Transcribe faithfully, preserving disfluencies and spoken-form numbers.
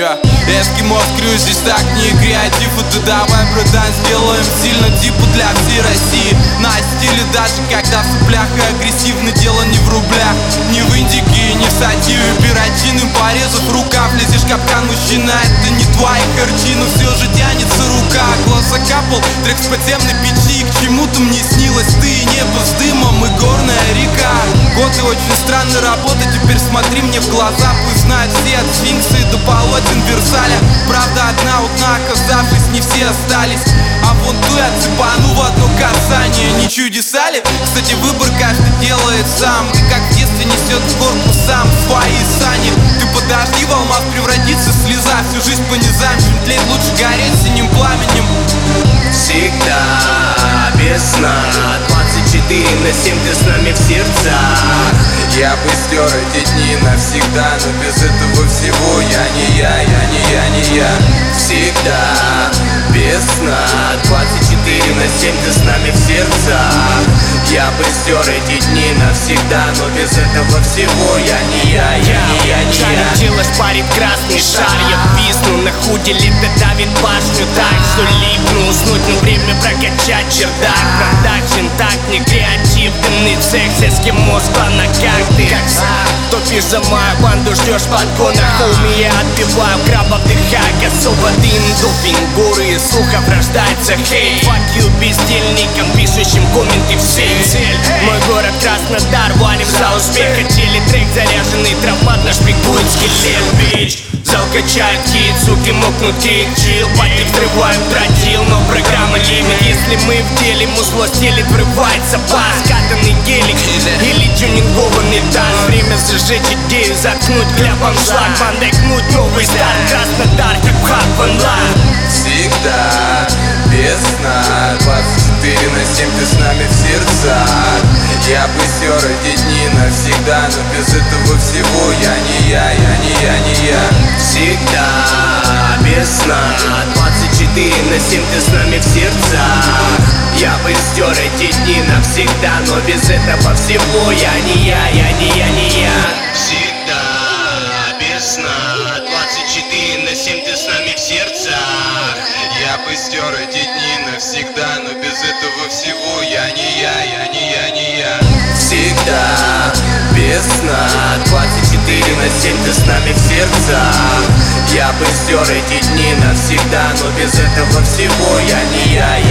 yeah. Эскимо в крю, здесь так не креатив. И ты давай, братан, сделаем сильно типа для всей России. На стиле даже когда в соплях и агрессивно. Дело не в рублях, не в индике, не в сативе. Пиротиным порезав рукав, лезешь в капкан, мужчина, это не твоя картина. Все же тянется рука, глаз закапал, трек с подземной печи. К чему-то мне снилось ты, небо с дымом и горная река. Годы очень странной работы, теперь смотри мне в глаза. Пусть знают все от сфинкса и до полотен Версаля. Правда одна, одна, оказавшись, не все остались. А вон ту я цепану в одно касание. Не чудеса ли? Кстати, выбор каждый делает сам. Ты как в детстве несет в горку сам свои сани. Ты подожди, в алмаз превратится слеза. Всю жизнь по низам, чем тлеть, лучше гореть синим пламенем. Всегда без сна, двадцать четыре на семь ты с нами в сердцах. Я бы стер эти дни навсегда, но без этого всего я не я, я не я, не я. Всегда без сна, двадцать четыре на семь ты с нами в сердцах. Я бы стер эти дни навсегда, но без этого всего я не я, я не я, не я. Шарик парит красный шар, я висну на худе, лето давит башню так, что липну уснуть, но время прокачать чердак. Продакшн так не креатив, дымный цех, сельский мозг на ногах. Ты как сам, топишь за мою банду, ждешь подгона. Хоуми, я отбиваю краба в дыхах, особо дым, допинг, горы и слухов рождается хейт. Fuck you бездельникам, пишущим комменты в сеть. Цель, мой город Краснодар, валим за успех. Хотели трек заряженный, травмат наш пикует скелет, бич. Зал качает хит, суки мокнут кик, чил. Пати взрываем тротил, но программа лимит. Если мы в деле, музло стелит, врывается бас. Катанный гелик или тюнингованный танк. Время зажечь идею, заткнуть кляпом шлак. Бандекнуть новый старт, Краснодар, хип-хап онлайн. Всегда без сна, двадцать четыре на семь ты с нами в сердцах. Я бы стер эти дни навсегда, но без этого всего я не я, я не я, не я. Всегда без сна, двадцать четыре на семь ты с нами в сердцах. Я бы стер эти дни навсегда, но без этого всего я не я, я не я, не я. Всегда без сна, двадцать четыре на семь ты с нами в сердцах. Я бы стер эти дни навсегда, но без этого всего я не я, я не я, не я. Всегда без сна, двадцать четыре на семь ты с нами в сердцах. Я бы стер эти дни навсегда, но без этого всего я не я,